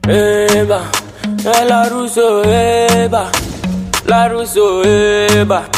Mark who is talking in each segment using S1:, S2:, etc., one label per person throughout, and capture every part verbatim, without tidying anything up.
S1: Eba, la Russo, eba, la Russo, eba,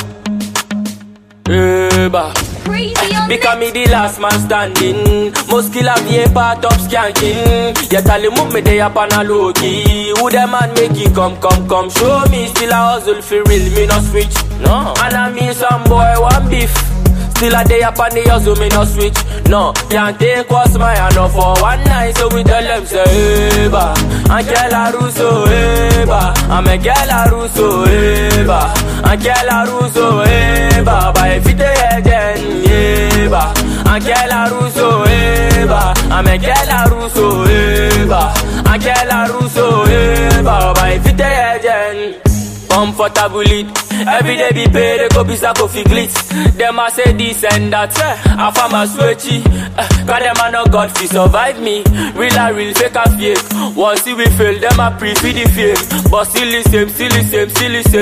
S1: eba. Because me the last man standing, most kill have ye part of skanking. You tell him move me day up on a low key. Who the man make it come, come, come show me. Still a hustle for real, me no switch. No, and I mean some boy want beef. Still a day up on the hustle, me no switch. No, can't take what's my hand off for one night. So we tell them say eba, and girl a Russo eba, I'm a girl a Russo eba, and girl a Russo eba, but if it agent eba, and girl a Russo eba, I'm a girl a Russo eba, and girl a Russo eba, but if it agent. Comfortable it, every day be paid, they go be sack of glitz. Them a say this and that, I found my sweaty. Cause them a no God fi survive me. Real a real, fake a fake. Once we fail, them a pre-feed the fake. But still the same, still the same, still the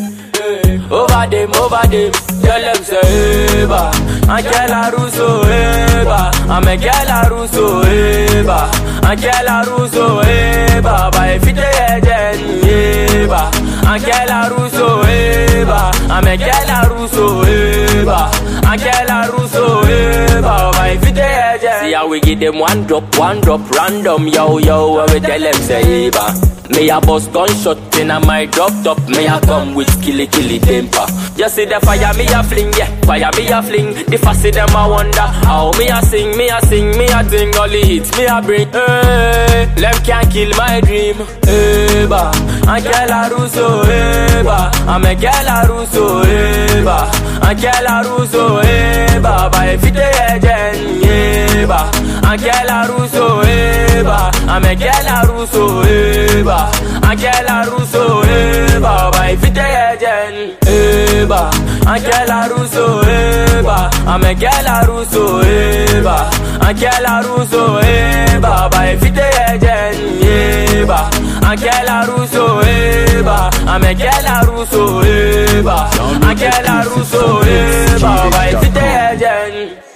S1: same. Over them, over them, tell them say eba, and girl a Russo eba, I'm a girl a Russo eba, and girl a Russo eba, but if it agent eba, and girl a Russo eba, I'm a girl a Russo eba, and girl a Russo eba, but if it agent. See how we give them one drop, one drop, random, yo yo, when we tell them say eba. Me a bust gunshot in a my drop top. Me a come with killy killy temper. Just see the fire me a fling, yeah, fire me a fling. The fussy them a wonder how me a sing, me a sing, me a sing. All the hits me a bring. Hey, them can't kill my dream. Eba, and girl a Russo eba, I'm a girl a Russo eba, and girl a Russo eba, but if it agent eba, and girl a Russo eba, I'm a girl a Russo eba, and girl a Russo eba, but if it agent eba, and girl a Russo eba, I'm a girl a Russo eba, and girl a Russo eba, but if it agent eba, and girl a Russo eba, I'm a girl a Russo eba, and girl a Russo eba, but if it agent.